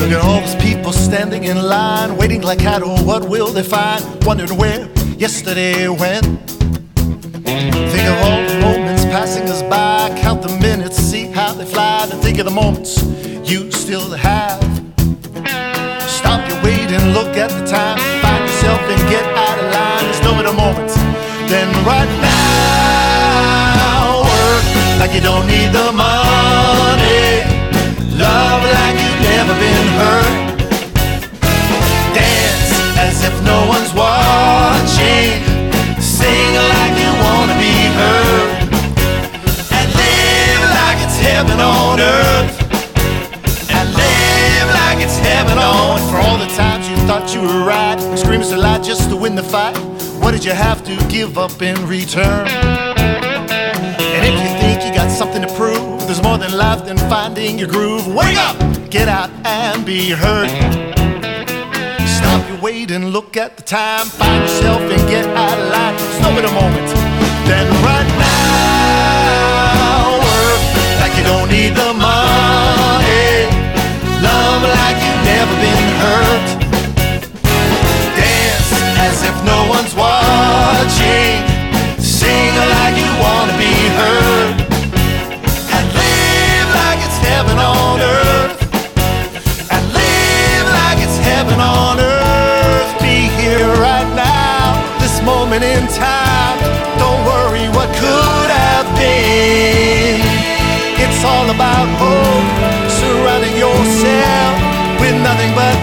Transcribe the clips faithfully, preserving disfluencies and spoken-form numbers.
Look at all those people standing in line, waiting like cattle, what will they find? Wondering where yesterday went. Think of all the moments passing us by, count the minutes, see how they fly, and think of the moments you still have. Stop your wait and look at the time, find yourself and get out of line. There's no better moment than right now. Work like you don't need the money, love like you've never been hurt, dance as if no one's watching, sing like you wanna be heard, and live like it's heaven on earth, and live like it's heaven on. For all the times you thought you were right, screaming so loud just to win the fight, what did you have to give up in return? And if you think you got something to prove, there's more than life than finding your groove. Wake up, get out and be heard. Stop your wait and look at the time, find yourself and get out of line. There's no better moment than right now. Work like you don't need the money, love like you've never been hurt, dance as if no one's watching, sing like you wanna be heard, and live like it's heaven on earth, and live like it's heaven on earth. Be here right now, this moment in time. Don't worry what could have been. It's all about hope, surrounding yourself with nothing but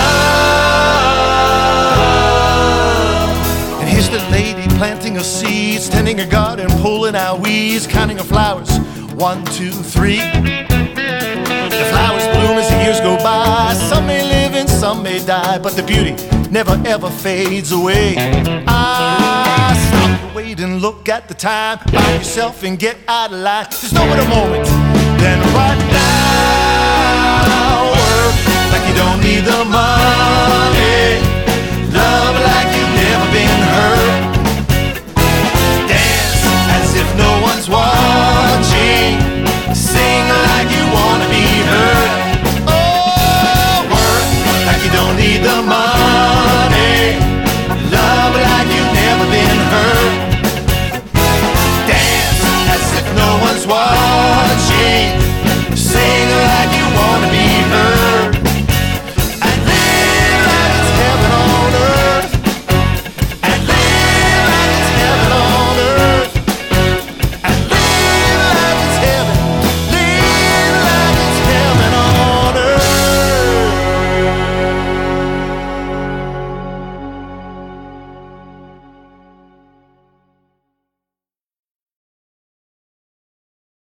love. And here's the lady planting her seeds, tending her garden, pulling out weeds, counting her flowers, one, two, three. The flowers bloom as the years go by, some may live and some may die, but the beauty never ever fades away. Ah, stop your wait and look at the time, find yourself and get out of line. There's no better moment than right now.